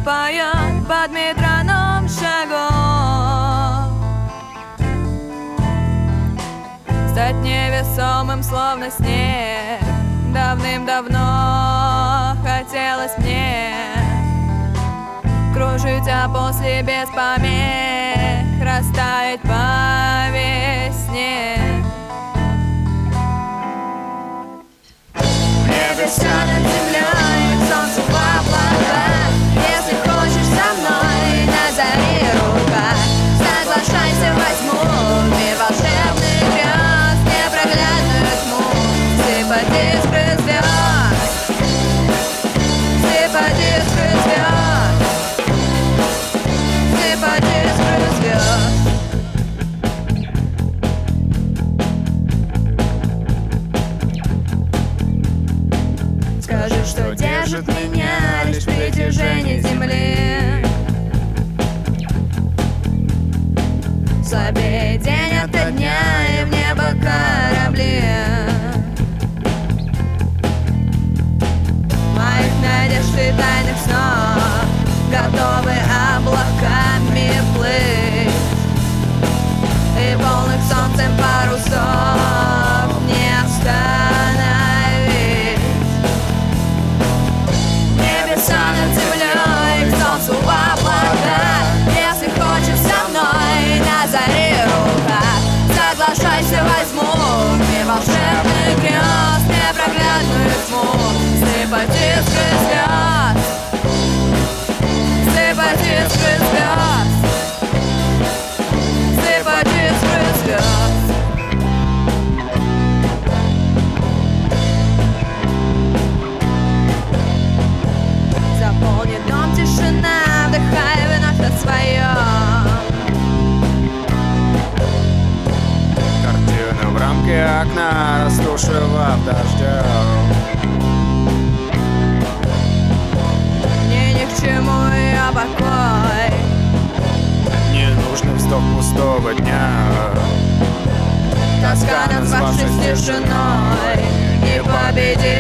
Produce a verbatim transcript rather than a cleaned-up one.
поет под метроном шагов. Стать невесомым, словно снег, давным-давно хотелось мне кружить, а после без помех растаять по весне. В небе все над землей, к солнцу в облаках. Если хочешь со мной, на заре рука. Соглашайся, возьму мир волшебных грез, непроглядную тьму, сыпать искры звезд, сыпать искры звезд, сыпать искры звезд. Скажи, что держит меня лишь притяжение земли. Слабее день ото дня, и в небо корабли. Моих надежд и тайных снов готовы облаками плыть, и полных солнцем парусов не остановить. Небеса над землей, к солнцу в облаках. Если хочешь со мной, на заре рука. Соглашайся, возьму мир волшебных грез, непроглядную тьму, сыпать искры звезд, сыпать искры звезд, сыпать искры звезд. Заполнит дом тишина, вдыхая вновь на своем. Картина в рамке окна, растушевав дождем. Мне ни к чему ее покой, Не нужно вздох пустого дня. тоска, назвавшись тишиной, непобедимой.